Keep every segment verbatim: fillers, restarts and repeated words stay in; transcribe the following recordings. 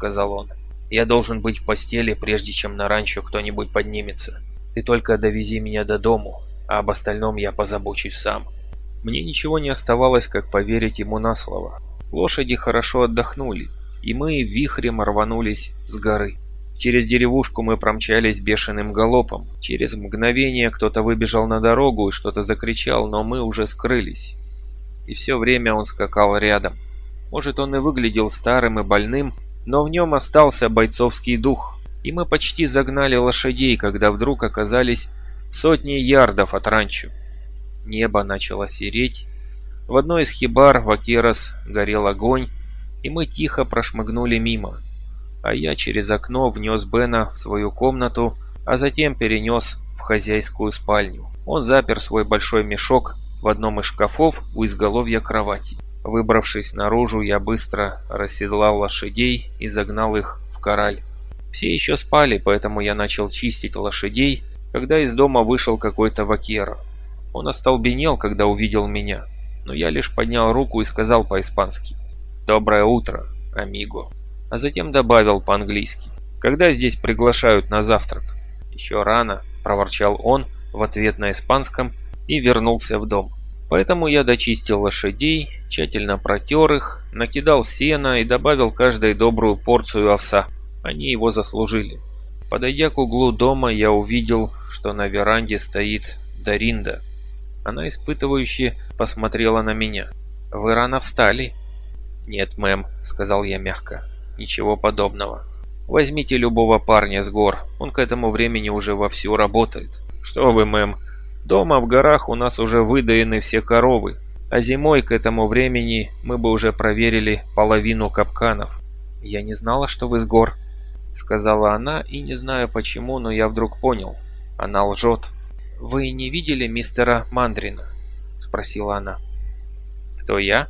сказал он. «Я должен быть в постели, прежде чем на ранчо кто-нибудь поднимется. Ты только довези меня до дому, а об остальном я позабочусь сам». Мне ничего не оставалось, как поверить ему на слово. Лошади хорошо отдохнули, и мы вихрем рванулись с горы. Через деревушку мы промчались бешеным галопом. Через мгновение кто-то выбежал на дорогу и что-то закричал, но мы уже скрылись. И все время он скакал рядом. Может, он и выглядел старым и больным, но в нем остался бойцовский дух. И мы почти загнали лошадей, когда вдруг оказались сотни ярдов от ранчо. Небо начало сереть. В одной из хибар вакерос горел огонь, и мы тихо прошмыгнули мимо. А я через окно внес Бена в свою комнату, а затем перенес в хозяйскую спальню. Он запер свой большой мешок в одном из шкафов у изголовья кровати. Выбравшись наружу, я быстро расседлал лошадей и загнал их в кораль. Все еще спали, поэтому я начал чистить лошадей, когда из дома вышел какой-то вакеро. Он остолбенел, когда увидел меня, но я лишь поднял руку и сказал по-испански «Доброе утро, амиго». А затем добавил по-английски «Когда здесь приглашают на завтрак?» «Еще рано», – проворчал он в ответ на испанском и вернулся в дом. Поэтому я дочистил лошадей, тщательно протер их, накидал сена и добавил каждой добрую порцию овса. Они его заслужили. Подойдя к углу дома, я увидел, что на веранде стоит Доринда. Она испытывающе посмотрела на меня. «Вы рано встали?» «Нет, мэм», — сказал я мягко. «Ничего подобного. Возьмите любого парня с гор, он к этому времени уже вовсю работает». «Что вы, мэм, дома в горах у нас уже выдаены все коровы, а зимой к этому времени мы бы уже проверили половину капканов». «Я не знала, что вы с гор», — сказала она, и не знаю почему, но я вдруг понял. Она лжет. «Вы не видели мистера Мандрина?» — спросила она. «Кто я?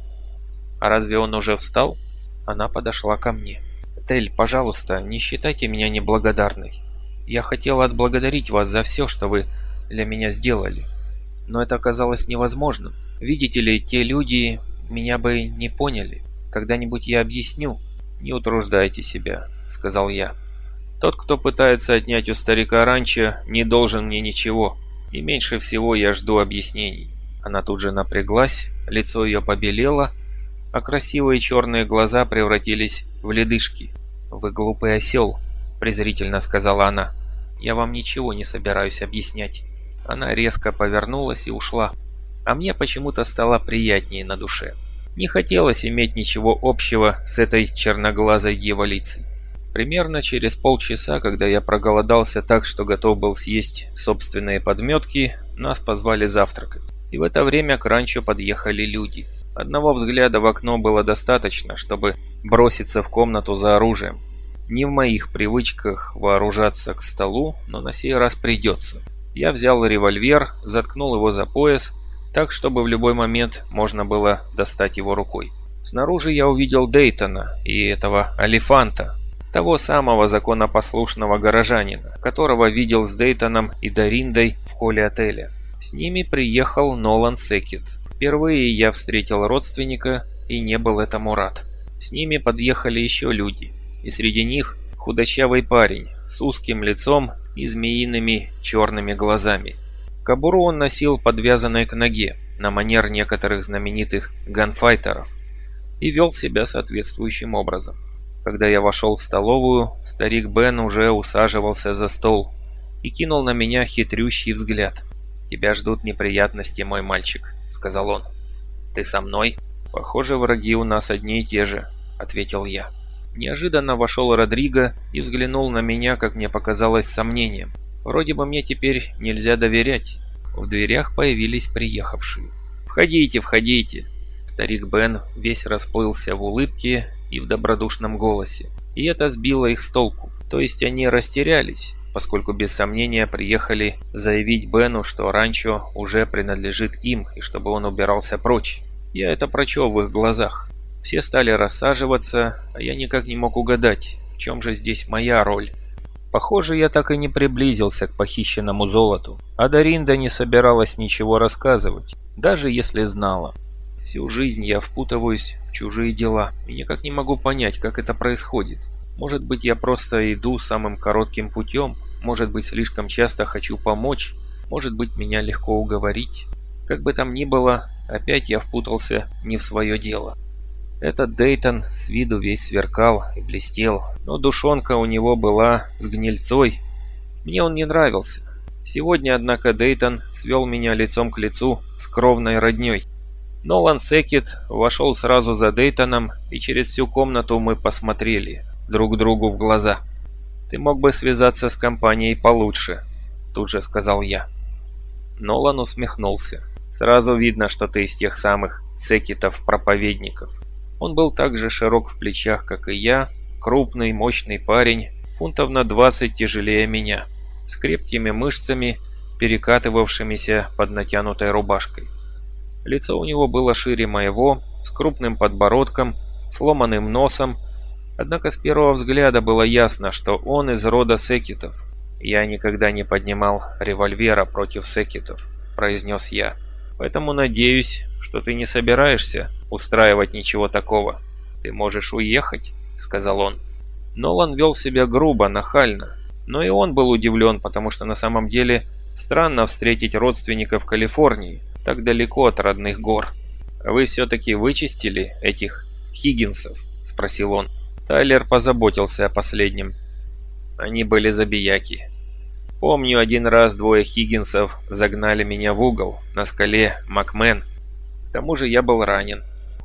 А разве он уже встал?» Она подошла ко мне. «Тель, пожалуйста, не считайте меня неблагодарной. Я хотела отблагодарить вас за все, что вы для меня сделали. Но это оказалось невозможным. Видите ли, те люди меня бы не поняли. Когда-нибудь я объясню». «Не утруждайте себя», — сказал я. «Тот, кто пытается отнять у старика ранчо, не должен мне ничего. И меньше всего я жду объяснений». Она тут же напряглась, лицо ее побелело, а красивые черные глаза превратились в ледышки. «Вы глупый осел», — презрительно сказала она. «Я вам ничего не собираюсь объяснять». Она резко повернулась и ушла. А мне почему-то стало приятнее на душе. Не хотелось иметь ничего общего с этой черноглазой дьяволицей. Примерно через полчаса, когда я проголодался так, что готов был съесть собственные подметки, нас позвали завтракать. И в это время к ранчо подъехали люди. Одного взгляда в окно было достаточно, чтобы броситься в комнату за оружием. Не в моих привычках вооружаться к столу, но на сей раз придется. Я взял револьвер, заткнул его за пояс, так, чтобы в любой момент можно было достать его рукой. Снаружи я увидел Дейтона и этого Алифанта, того самого законопослушного горожанина, которого видел с Дейтоном и Дориндой в холле отеля. С ними приехал Нолан Секет. Впервые я встретил родственника и не был этому рад. С ними подъехали еще люди, и среди них худощавый парень с узким лицом и змеиными черными глазами. Кобуру он носил подвязанной к ноге, на манер некоторых знаменитых ганфайтеров, и вел себя соответствующим образом. Когда я вошел в столовую, старик Бен уже усаживался за стол и кинул на меня хитрющий взгляд. «Тебя ждут неприятности, мой мальчик», — сказал он. «Ты со мной?» «Похоже, враги у нас одни и те же», — ответил я. Неожиданно вошел Родриго и взглянул на меня, как мне показалось, с сомнением. Вроде бы мне теперь нельзя доверять. В дверях появились приехавшие. «Входите, входите!» Старик Бен весь расплылся в улыбке и в добродушном голосе. И это сбило их с толку. То есть они растерялись, поскольку без сомнения приехали заявить Бену, что ранчо уже принадлежит им и чтобы он убирался прочь. Я это прочел в их глазах. Все стали рассаживаться, а я никак не мог угадать, в чем же здесь моя роль. Похоже, я так и не приблизился к похищенному золоту, а Доринда не собиралась ничего рассказывать, даже если знала. Всю жизнь я впутываюсь в чужие дела и никак не могу понять, как это происходит. Может быть, я просто иду самым коротким путем, может быть, слишком часто хочу помочь, может быть, меня легко уговорить. Как бы там ни было, опять я впутался не в свое дело. Этот Дейтон с виду весь сверкал и блестел, но душонка у него была с гнильцой. Мне он не нравился. Сегодня, однако, Дейтон свел меня лицом к лицу с кровной роднёй. Нолан Секит вошел сразу за Дейтоном, и через всю комнату мы посмотрели друг другу в глаза. «Ты мог бы связаться с компанией получше», — тут же сказал я. Нолан усмехнулся. «Сразу видно, что ты из тех самых Секитов-проповедников». Он был так же широк в плечах, как и я, крупный, мощный парень, фунтов на двадцать тяжелее меня, с крепкими мышцами, перекатывавшимися под натянутой рубашкой. Лицо у него было шире моего, с крупным подбородком, сломанным носом, однако с первого взгляда было ясно, что он из рода Секитов. «Я никогда не поднимал револьвера против Секитов», — произнес я. «Поэтому надеюсь, что ты не собираешься устраивать ничего такого. Ты можешь уехать», — сказал он. Нолан вел себя грубо, нахально, но и он был удивлен, потому что на самом деле странно встретить родственников в Калифорнии, так далеко от родных гор. «Вы все-таки вычистили этих Хиггинсов?» — спросил он. Тайлер позаботился о последнем. Они были забияки. Помню, один раз двое Хиггинсов загнали меня в угол на скале Макмен. К тому же я был ранен.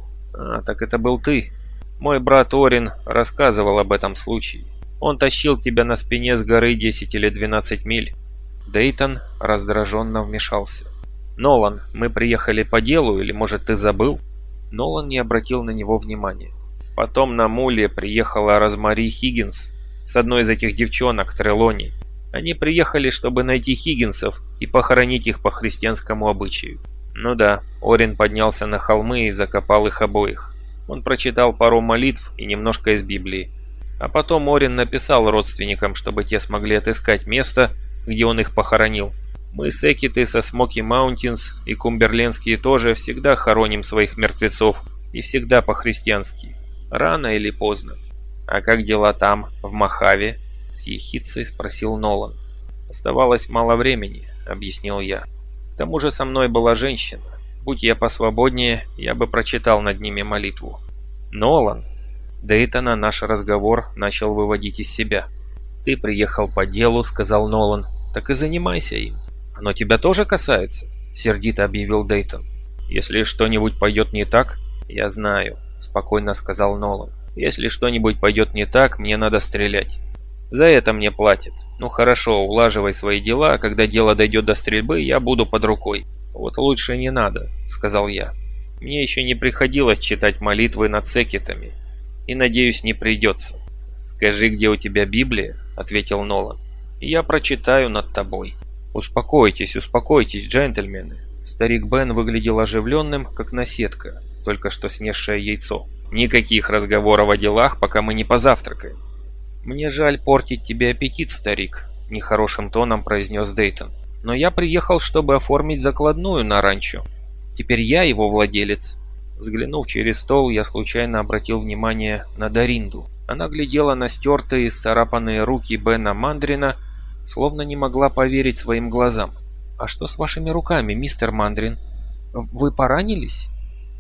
«А, так это был ты. Мой брат Орин рассказывал об этом случае. Он тащил тебя на спине с горы десять или двенадцать миль». Дейтон раздраженно вмешался. «Нолан, мы приехали по делу, или, может, ты забыл?» Нолан не обратил на него внимания. «Потом на муле приехала Розмари Хиггинс с одной из этих девчонок, Трелони. Они приехали, чтобы найти Хиггинсов и похоронить их по христианскому обычаю. Ну да, Орин поднялся на холмы и закопал их обоих. Он прочитал пару молитв и немножко из Библии. А потом Орин написал родственникам, чтобы те смогли отыскать место, где он их похоронил. Мы Секиты со Смоки Маунтинс и Кумберлендские тоже всегда хороним своих мертвецов, и всегда по-христиански. Рано или поздно. А как дела там, в Мохаве?» С ехидцей спросил Нолан. «Оставалось мало времени», — объяснил я. «К тому же со мной была женщина. Будь я посвободнее, я бы прочитал над ними молитву». «Нолан!» Дейтона наш разговор начал выводить из себя. «Ты приехал по делу», — сказал Нолан. «Так и занимайся им». «Оно тебя тоже касается?» — сердито объявил Дейтон. «Если что-нибудь пойдет не так...» «Я знаю», — спокойно сказал Нолан. «Если что-нибудь пойдет не так, мне надо стрелять. За это мне платят. Ну хорошо, улаживай свои дела, а когда дело дойдет до стрельбы, я буду под рукой». «Вот лучше не надо», — сказал я. «Мне еще не приходилось читать молитвы над Секитами. И, надеюсь, не придется». «Скажи, где у тебя Библия?» — ответил Нолан. «И я прочитаю над тобой». «Успокойтесь, успокойтесь, джентльмены». Старик Бен выглядел оживленным, как наседка, только что снесшее яйцо. «Никаких разговоров о делах, пока мы не позавтракаем». «Мне жаль портить тебе аппетит, старик», — нехорошим тоном произнес Дейтон. «Но я приехал, чтобы оформить закладную на ранчо. Теперь я его владелец». Взглянув через стол, я случайно обратил внимание на Доринду. Она глядела на стертые и сцарапанные руки Бена Мандрина, словно не могла поверить своим глазам. «А что с вашими руками, мистер Мандрин? Вы поранились?»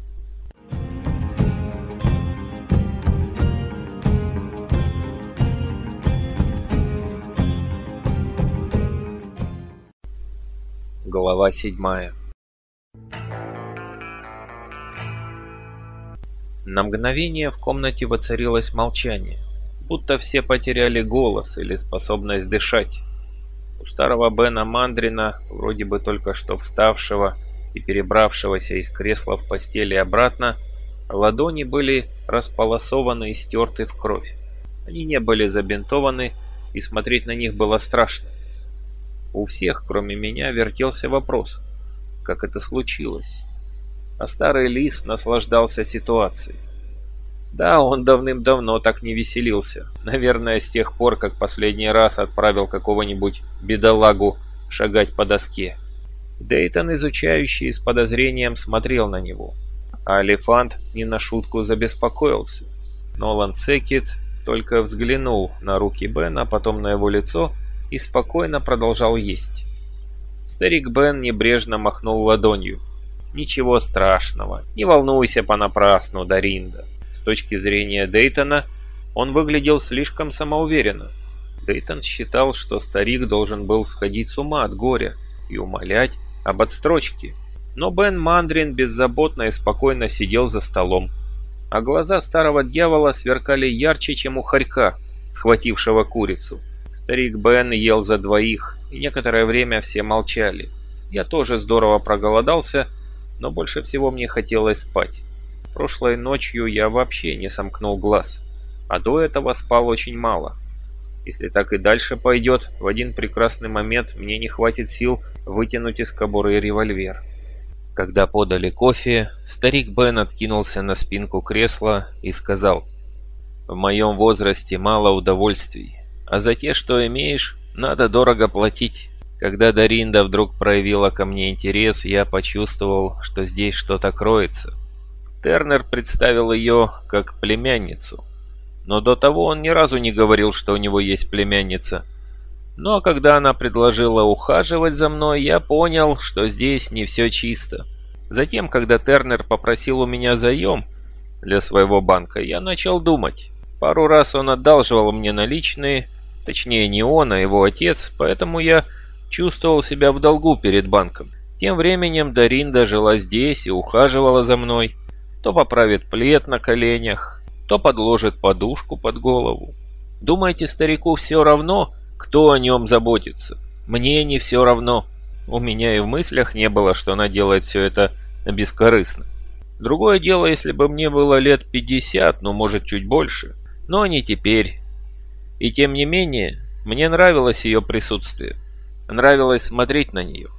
Глава седьмая. На мгновение в комнате воцарилось молчание, будто все потеряли голос или способность дышать. У старого Бена Мандрина, вроде бы только что вставшего и перебравшегося из кресла в постели обратно, ладони были располосованы и стерты в кровь. Они не были забинтованы, и смотреть на них было страшно. У всех, кроме меня, вертелся вопрос, как это случилось. А старый лис наслаждался ситуацией. Да, он давным-давно так не веселился. Наверное, с тех пор, как последний раз отправил какого-нибудь бедолагу шагать по доске. Дейтон, изучающий, с подозрением смотрел на него. А Алифант не на шутку забеспокоился. Нолан Секит только взглянул на руки Бена, потом на его лицо и спокойно продолжал есть. Старик Бен небрежно махнул ладонью. «Ничего страшного, не волнуйся понапрасну, Доринда». С точки зрения Дейтона он выглядел слишком самоуверенно. Дейтон считал, что старик должен был сходить с ума от горя и умолять об отстрочке. Но Бен Мандрин беззаботно и спокойно сидел за столом, а глаза старого дьявола сверкали ярче, чем у хорька, схватившего курицу. Старик Бен ел за двоих, и некоторое время все молчали. Я тоже здорово проголодался, но больше всего мне хотелось спать. Прошлой ночью я вообще не сомкнул глаз, а до этого спал очень мало. Если так и дальше пойдет, в один прекрасный момент мне не хватит сил вытянуть из кобуры револьвер. Когда подали кофе, старик Бен откинулся на спинку кресла и сказал: «В моем возрасте мало удовольствий, а за те, что имеешь, надо дорого платить». Когда Доринда вдруг проявила ко мне интерес, я почувствовал, что здесь что-то кроется. Тернер представил ее как племянницу, но до того он ни разу не говорил, что у него есть племянница. Ну а когда она предложила ухаживать за мной, я понял, что здесь не все чисто. Затем, когда Тернер попросил у меня заем для своего банка, я начал думать. Пару раз он одалживал мне наличные, точнее не он, а его отец, поэтому я чувствовал себя в долгу перед банком. Тем временем Доринда жила здесь и ухаживала за мной. То поправит плед на коленях, то подложит подушку под голову. Думаете, старику все равно, кто о нем заботится? Мне не все равно. У меня и в мыслях не было, что она делает все это бескорыстно. Другое дело, если бы мне было лет пятьдесят, ну может чуть больше. Но не теперь. И тем не менее, мне нравилось ее присутствие. Нравилось смотреть на нее.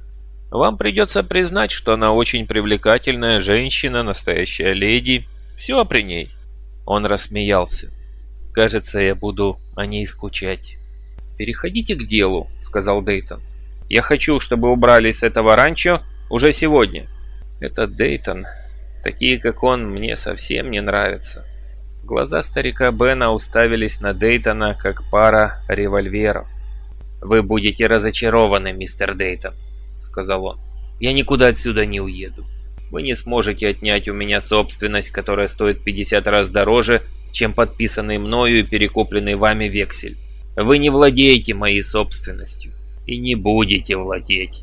Вам придется признать, что она очень привлекательная женщина, настоящая леди. Все при ней. Он рассмеялся. Кажется, я буду о ней скучать. «Переходите к делу», — сказал Дейтон. «Я хочу, чтобы убрали с этого ранчо уже сегодня». Этот Дейтон, такие как он, мне совсем не нравятся. Глаза старика Бена уставились на Дейтона, как пара револьверов. «Вы будете разочарованы, мистер Дейтон», — сказал он. «Я никуда отсюда не уеду. Вы не сможете отнять у меня собственность, которая стоит пятьдесят раз дороже, чем подписанный мною и перекупленный вами вексель. Вы не владеете моей собственностью и не будете владеть».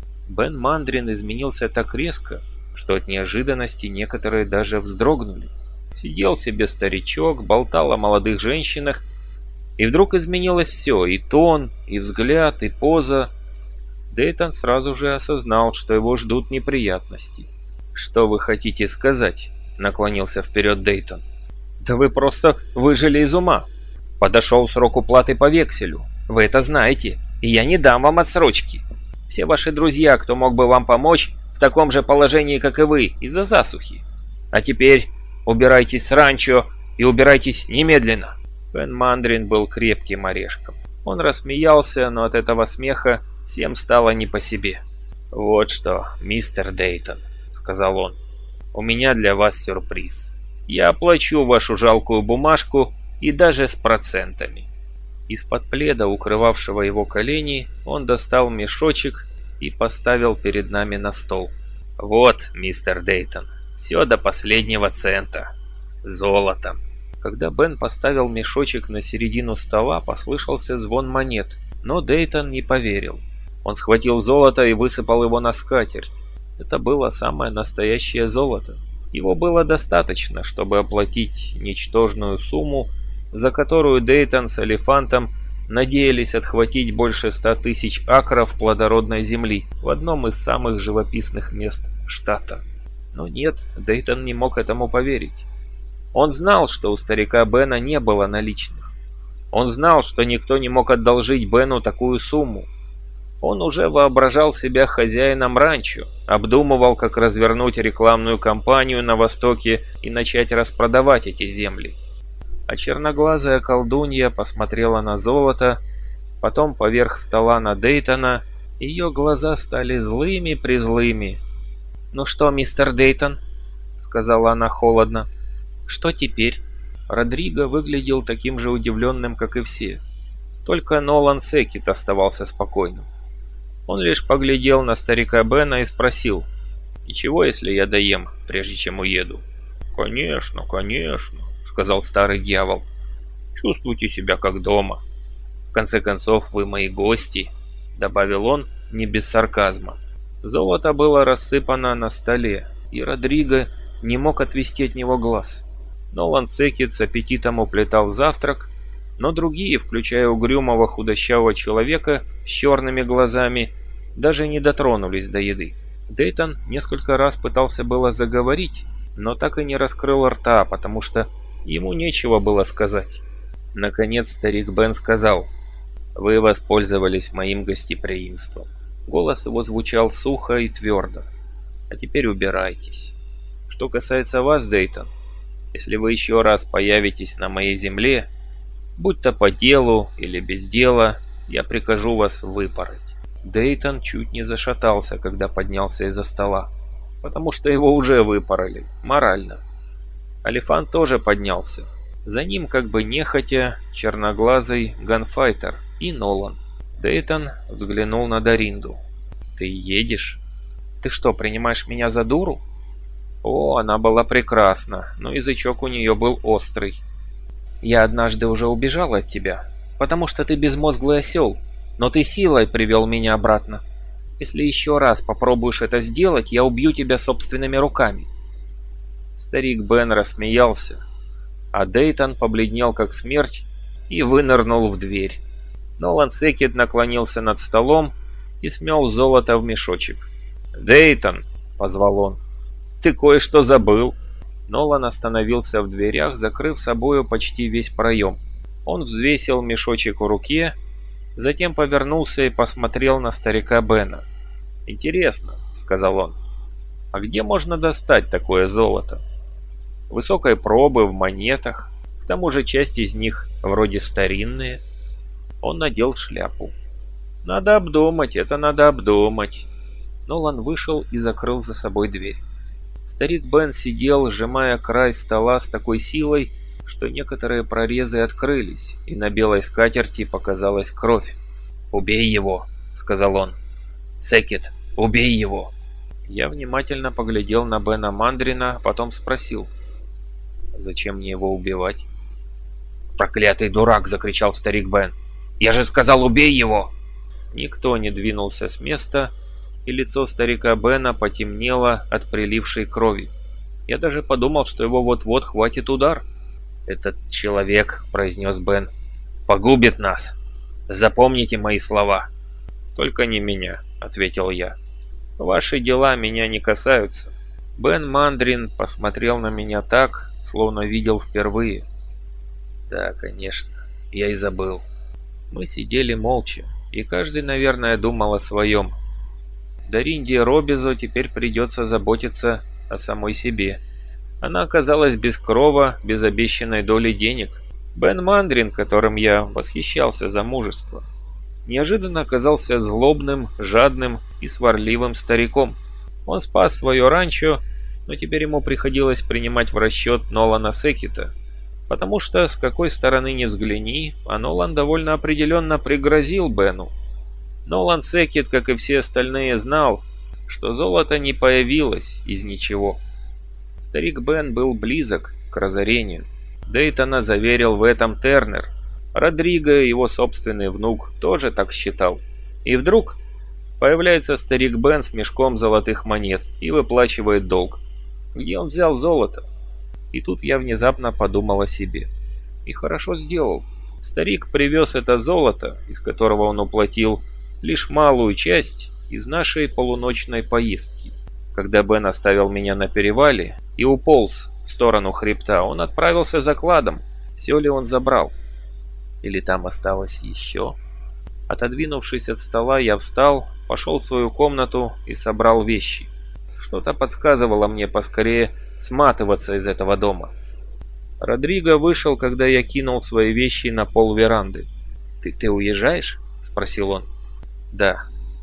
Бен Мандрин изменился так резко, что от неожиданности некоторые даже вздрогнули. Сидел себе старичок, болтал о молодых женщинах, и вдруг изменилось все, и тон, и взгляд, и поза. Дейтон сразу же осознал, что его ждут неприятности. «Что вы хотите сказать?» — наклонился вперед Дейтон. «Да вы просто выжили из ума. Подошел срок уплаты по векселю. Вы это знаете, и я не дам вам отсрочки. Все ваши друзья, кто мог бы вам помочь, в таком же положении, как и вы, из-за засухи. А теперь убирайтесь с ранчо и убирайтесь немедленно». Бен Мандрин был крепким орешком. Он рассмеялся, но от этого смеха всем стало не по себе. «Вот что, мистер Дейтон», — сказал он, — «у меня для вас сюрприз. Я оплачу вашу жалкую бумажку и даже с процентами». Из-под пледа, укрывавшего его колени, он достал мешочек и поставил перед нами на стол. «Вот, мистер Дейтон, все до последнего цента. Золотом». Когда Бен поставил мешочек на середину стола, послышался звон монет, но Дейтон не поверил. Он схватил золото и высыпал его на скатерть. Это было самое настоящее золото. Его было достаточно, чтобы оплатить ничтожную сумму, за которую Дейтон с Элефантом надеялись отхватить больше ста тысяч акров плодородной земли в одном из самых живописных мест штата. Но нет, Дейтон не мог этому поверить. Он знал, что у старика Бена не было наличных. Он знал, что никто не мог одолжить Бену такую сумму. Он уже воображал себя хозяином ранчо, обдумывал, как развернуть рекламную кампанию на Востоке и начать распродавать эти земли. А черноглазая колдунья посмотрела на золото, потом поверх стола на Дейтона, ее глаза стали злыми-призлыми. «Ну что, мистер Дейтон?» — сказала она холодно. «Что теперь?» Родриго выглядел таким же удивленным, как и все. Только Нолан Секит оставался спокойным. Он лишь поглядел на старика Бена и спросил: «Ничего, если я доем, прежде чем уеду?» «Конечно, конечно», — сказал старый дьявол. «Чувствуйте себя как дома. В конце концов, вы мои гости», — добавил он не без сарказма. Золото было рассыпано на столе, и Родриго не мог отвести от него глаз. Нолан Секит с аппетитом уплетал завтрак, но другие, включая угрюмого худощавого человека с черными глазами, даже не дотронулись до еды. Дейтон несколько раз пытался было заговорить, но так и не раскрыл рта, потому что ему нечего было сказать. Наконец старик Бен сказал: «Вы воспользовались моим гостеприимством». Голос его звучал сухо и твердо. «А теперь убирайтесь. Что касается вас, Дейтон, если вы еще раз появитесь на моей земле, будь то по делу или без дела, я прикажу вас выпороть». Дейтон чуть не зашатался, когда поднялся из-за стола, потому что его уже выпороли, морально. Алифант тоже поднялся. За ним, как бы нехотя, черноглазый ганфайтер и Нолан. Дейтон взглянул на Доринду. «Ты едешь? Ты что, принимаешь меня за дуру?» О, она была прекрасна, но язычок у нее был острый. «Я однажды уже убежала от тебя, потому что ты безмозглый осел, но ты силой привел меня обратно. Если еще раз попробуешь это сделать, я убью тебя собственными руками». Старик Бен рассмеялся, а Дейтон побледнел как смерть и вынырнул в дверь. Нолан Секит наклонился над столом и смел золото в мешочек. «Дейтон!» — позвал он. «Ты кое-что забыл!» Нолан остановился в дверях, закрыв собою почти весь проем. Он взвесил мешочек в руке, затем повернулся и посмотрел на старика Бена. «Интересно», — сказал он, — «а где можно достать такое золото? Высокой пробы в монетах, к тому же часть из них вроде старинные». Он надел шляпу. «Надо обдумать, это надо обдумать». Нолан вышел и закрыл за собой дверь. Старик Бен сидел, сжимая край стола с такой силой, что некоторые прорезы открылись, и на белой скатерти показалась кровь. «Убей его», — сказал он. «Секит, убей его». Я внимательно поглядел на Бена Мандрина, а потом спросил: «Зачем мне его убивать?» «Проклятый дурак!» — закричал старик Бен. «Я же сказал, убей его!» Никто не двинулся с места, и лицо старика Бена потемнело от прилившей крови. Я даже подумал, что его вот-вот хватит удар. «Этот человек», — произнес Бен, — «погубит нас. Запомните мои слова». «Только не меня», — ответил я. «Ваши дела меня не касаются». Бен Мандрин посмотрел на меня так, словно видел впервые. «Да, конечно, я и забыл». Мы сидели молча, и каждый, наверное, думал о своем. Доринде Робизо теперь придется заботиться о самой себе. Она оказалась без крова, без обещанной доли денег. Бен Мандрин, которым я восхищался за мужество, неожиданно оказался злобным, жадным и сварливым стариком. Он спас свое ранчо, но теперь ему приходилось принимать в расчет Нолана Секита, потому что, с какой стороны ни взгляни, а Нолан довольно определенно пригрозил Бену. Нолан Секит, как и все остальные, знал, что золото не появилось из ничего. Старик Бен был близок к разорению. Дейтона заверил в этом Тернер. Родриго, его собственный внук, тоже так считал. И вдруг появляется старик Бен с мешком золотых монет и выплачивает долг. Где он взял золото? И тут я внезапно подумал о себе. И хорошо сделал. Старик привез это золото, из которого он уплатил лишь малую часть из нашей полуночной поездки. Когда Бен оставил меня на перевале и уполз в сторону хребта, он отправился за кладом. Все ли он забрал? Или там осталось еще? Отодвинувшись от стола, я встал, пошел в свою комнату и собрал вещи. Что-то подсказывало мне поскорее сматываться из этого дома. Родриго вышел, когда я кинул свои вещи на пол веранды. «Ты, ты уезжаешь?» — спросил он. «Да.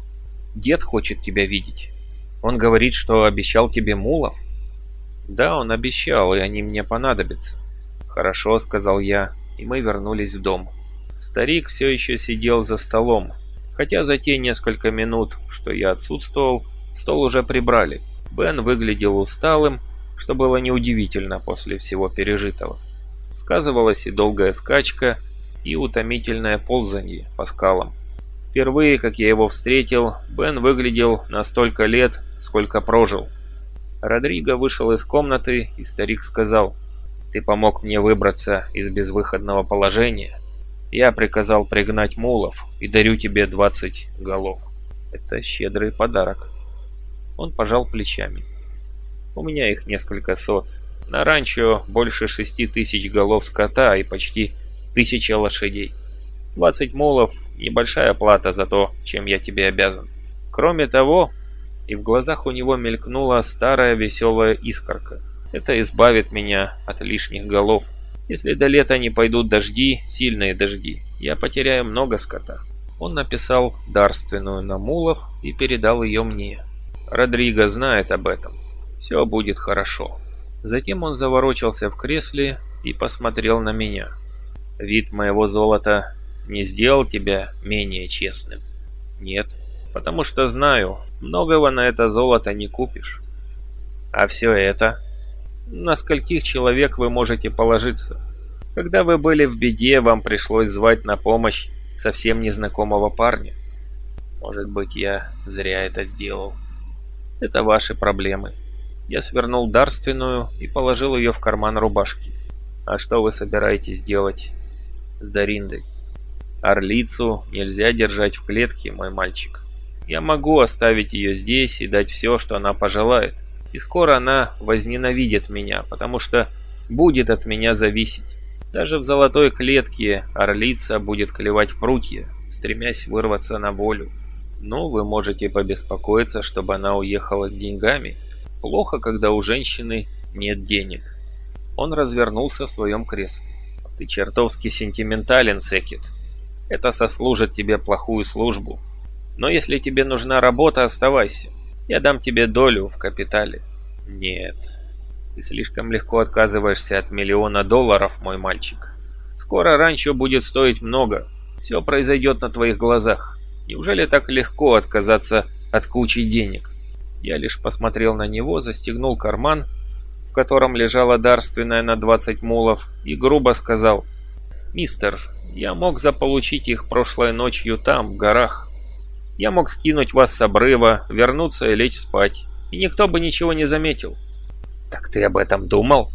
Дед хочет тебя видеть. Он говорит, что обещал тебе мулов». «Да, он обещал, и они мне понадобятся». «Хорошо», — сказал я, и мы вернулись в дом. Старик все еще сидел за столом, хотя за те несколько минут, что я отсутствовал, стол уже прибрали. Бен выглядел усталым, что было неудивительно после всего пережитого. Сказывалась и долгая скачка, и утомительное ползанье по скалам. Впервые, как я его встретил, Бен выглядел на столько лет, сколько прожил. Родриго вышел из комнаты, и старик сказал: «Ты помог мне выбраться из безвыходного положения. Я приказал пригнать мулов и дарю тебе двадцать голов. Это щедрый подарок». Он пожал плечами. «У меня их несколько сот. На ранчо больше шести тысяч голов скота и почти тысяча лошадей. Двадцать мулов – небольшая плата за то, чем я тебе обязан. Кроме того...» И в глазах у него мелькнула старая веселая искорка. «Это избавит меня от лишних голов. Если до лета не пойдут дожди, сильные дожди, я потеряю много скота». Он написал дарственную на мулов и передал ее мне. «Родриго знает об этом. Все будет хорошо». Затем он заворочился в кресле и посмотрел на меня. «Вид моего золота не сделал тебя менее честным?» «Нет, потому что знаю, многого на это золото не купишь». «А все это? На скольких человек вы можете положиться? Когда вы были в беде, вам пришлось звать на помощь совсем незнакомого парня. Может быть, я зря это сделал. Это ваши проблемы». Я свернул дарственную и положил ее в карман рубашки. «А что вы собираетесь делать с Дориндой?» «Орлицу нельзя держать в клетке, мой мальчик. Я могу оставить ее здесь и дать все, что она пожелает. И скоро она возненавидит меня, потому что будет от меня зависеть. Даже в золотой клетке орлица будет клевать прутья, стремясь вырваться на волю. Ну, вы можете побеспокоиться, чтобы она уехала с деньгами. Плохо, когда у женщины нет денег». Он развернулся в своем кресле. «Ты чертовски сентиментален, Секет. Это сослужит тебе плохую службу. Но если тебе нужна работа, оставайся. Я дам тебе долю в капитале». «Нет, ты слишком легко отказываешься от миллиона долларов, мой мальчик. Скоро ранчо будет стоить много. Все произойдет на твоих глазах. Неужели так легко отказаться от кучи денег?» Я лишь посмотрел на него, застегнул карман, в котором лежала дарственная на двадцать мулов, и грубо сказал: «Мистер, я мог заполучить их прошлой ночью там, в горах. Я мог скинуть вас с обрыва, вернуться и лечь спать, и никто бы ничего не заметил». «Так ты об этом думал?»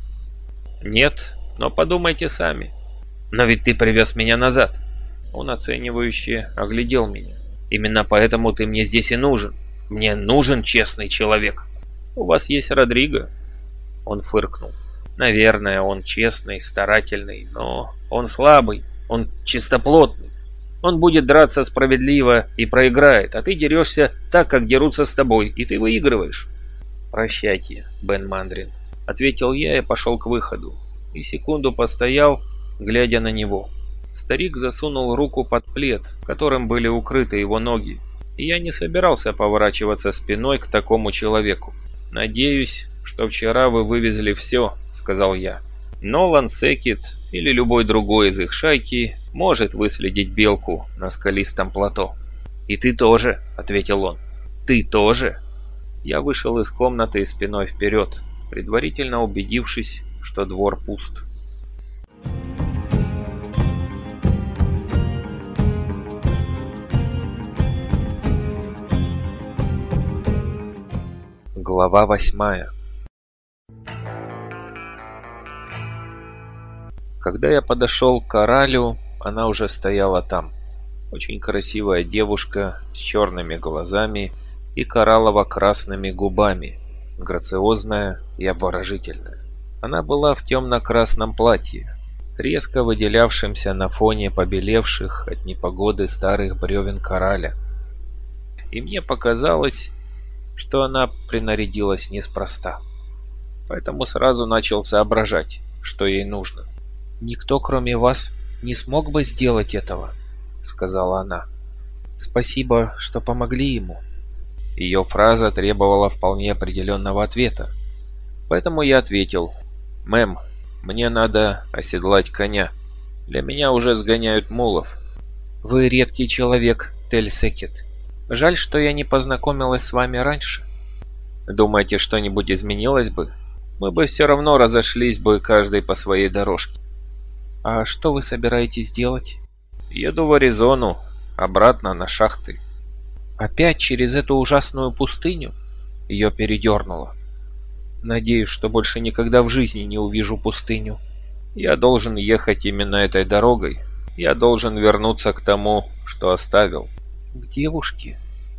«Нет, но подумайте сами». «Но ведь ты привез меня назад». Он оценивающе оглядел меня. «Именно поэтому ты мне здесь и нужен. Мне нужен честный человек». «У вас есть Родриго». Он фыркнул. «Наверное, он честный, старательный, но он слабый, он чистоплотный. Он будет драться справедливо и проиграет, а ты дерешься так, как дерутся с тобой, и ты выигрываешь». «Прощайте, Бен Мандрин», — ответил я и пошел к выходу. И секунду постоял, глядя на него. Старик засунул руку под плед, которым были укрыты его ноги, и я не собирался поворачиваться спиной к такому человеку. «Надеюсь, что вчера вы вывезли все», — сказал я. «Нолан, Секет или любой другой из их шайки может выследить белку на скалистом плато». «И ты тоже», — ответил он. «Ты тоже?» Я вышел из комнаты спиной вперед, предварительно убедившись, что двор пуст. Глава восьмая. Когда я подошел к коралю, она уже стояла там. Очень красивая девушка с черными глазами и кораллово-красными губами, грациозная и обворожительная. Она была в темно-красном платье, резко выделявшемся на фоне побелевших от непогоды старых бревен кораля. И мне показалось, что она принарядилась неспроста. Поэтому сразу начал соображать, что ей нужно. «Никто, кроме вас, не смог бы сделать этого», — сказала она. «Спасибо, что помогли ему». Ее фраза требовала вполне определенного ответа. Поэтому я ответил: «Мэм, Мне надо оседлать коня. Для меня уже сгоняют мулов». «Вы редкий человек, Тель Секет. Жаль, что я не познакомилась с вами раньше». «Думаете, что-нибудь изменилось бы? Мы бы все равно разошлись бы каждый по своей дорожке». «А что вы собираетесь делать?» «Еду в Аризону, обратно на шахты». «Опять через эту ужасную пустыню?» Ее передернуло. «Надеюсь, что больше никогда в жизни не увижу пустыню». «Я должен ехать именно этой дорогой. Я должен вернуться к тому, что оставил». «К девушке?»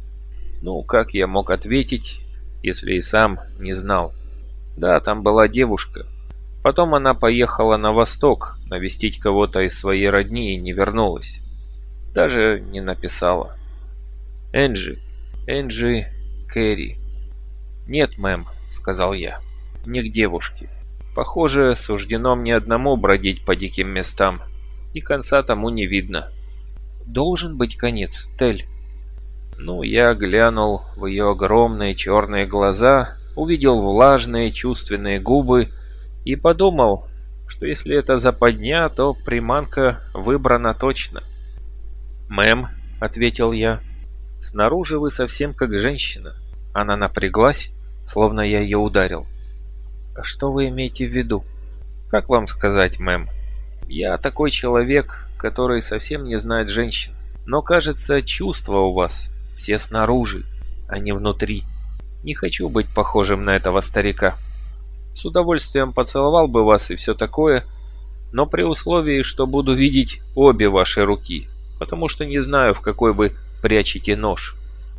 Ну, как я мог ответить, если и сам не знал? Да, там была девушка. Потом она поехала на восток навестить кого-то из своей родни и не вернулась. Даже не написала. Энджи. Энджи Керри. «Нет, мэм», — сказал я, — «не к девушке. Похоже, суждено мне одному бродить по диким местам, и конца тому не видно». «Должен быть конец, Тель». Ну, я глянул в ее огромные черные глаза, увидел влажные чувственные губы и подумал, что если это западня, то приманка выбрана точно. «Мэм», — ответил я, — «снаружи вы совсем как женщина». Она напряглась, словно я ее ударил. «А что вы имеете в виду?» «Как вам сказать, мэм? Я такой человек, который совсем не знает женщин. Но, кажется, чувства у вас все снаружи, а не внутри. Не хочу быть похожим на этого старика. С удовольствием поцеловал бы вас и все такое, но при условии, что буду видеть обе ваши руки, потому что не знаю, в какой вы прячете нож».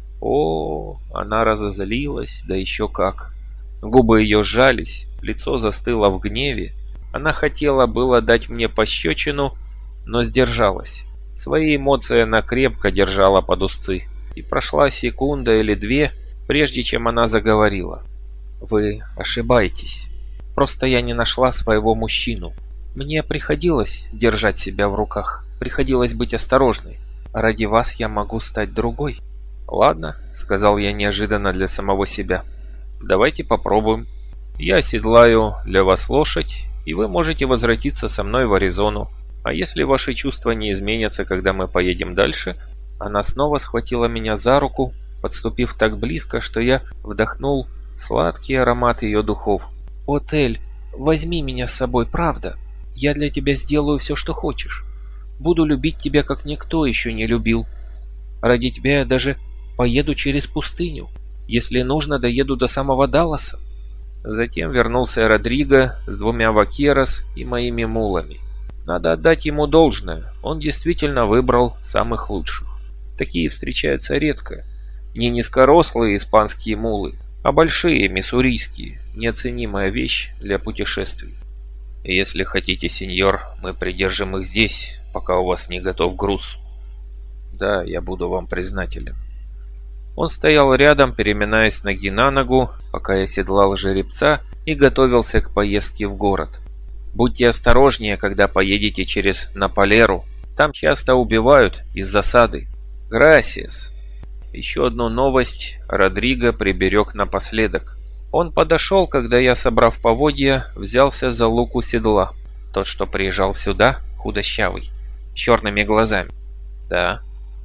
О, она разозлилась, да еще как. Губы ее сжались, лицо застыло в гневе. Она хотела было дать мне пощечину, но сдержалась. Свои эмоции она крепко держала под узцы. И прошла секунда или две, прежде чем она заговорила. «Вы ошибаетесь. Просто я не нашла своего мужчину. Мне приходилось держать себя в руках, приходилось быть осторожной. А ради вас я могу стать другой». «Ладно», — сказал я неожиданно для самого себя. «Давайте попробуем. Я оседлаю для вас лошадь, и вы можете возвратиться со мной в Аризону. А если ваши чувства не изменятся, когда мы поедем дальше...» Она снова схватила меня за руку, подступив так близко, что я вдохнул сладкий аромат ее духов. «О, Тель, возьми меня с собой, правда? Я для тебя сделаю все, что хочешь. Буду любить тебя, как никто еще не любил. Ради тебя я даже поеду через пустыню. Если нужно, доеду до самого Далласа». Затем вернулся Родриго с двумя вакерос и моими мулами. Надо отдать ему должное, он действительно выбрал самых лучших. Такие встречаются редко. Не низкорослые испанские мулы, а большие миссурийские, неоценимая вещь для путешествий. «Если хотите, сеньор, мы придержим их здесь, пока у вас не готов груз». «Да, я буду вам признателен». Он стоял рядом, переминаясь с ноги на ногу, пока я седлал жеребца и готовился к поездке в город. «Будьте осторожнее, когда поедете через Наполеру. Там часто убивают из засады». «Грасиас». Еще одну новость Родриго приберег напоследок. Он подошел, когда я, собрав поводья, взялся за луку седла. Тот, что приезжал сюда, худощавый, с черными глазами. «Да».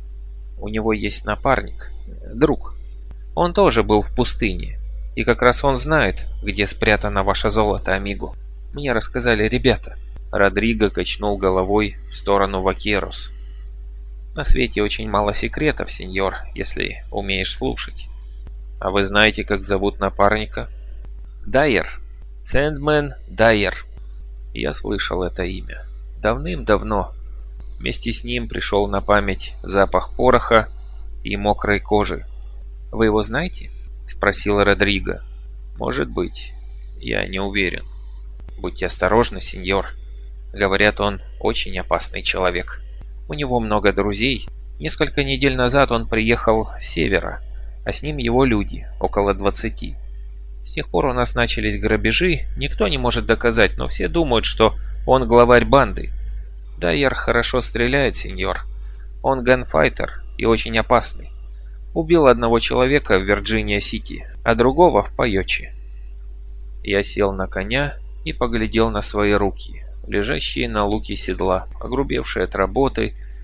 «У него есть напарник, друг. Он тоже был в пустыне, и как раз он знает, где спрятано ваше золото, амиго. Мне рассказали ребята». Родриго качнул головой в сторону вакерос. «На свете очень мало секретов, сеньор, если умеешь слушать. А вы знаете, как зовут напарника?» «Дайер. Сэндмэн Дайер». Я слышал это имя. Давным-давно. Вместе с ним пришел на память запах пороха и мокрой кожи. «Вы его знаете?» — спросил Родриго. «Может быть. Я не уверен. Будьте осторожны, сеньор. Говорят, он очень опасный человек. У него много друзей. Несколько недель назад он приехал с севера, а с ним его люди, около двадцати. С тех пор у нас начались грабежи, никто не может доказать, но все думают, что он главарь банды. Дайер хорошо стреляет, сеньор. Он ганфайтер и очень опасный. Убил одного человека в Вирджиния-Сити, а другого в Пайочи». Я сел на коня и поглядел на свои руки, лежащие на луке седла, огрубевшие от работы,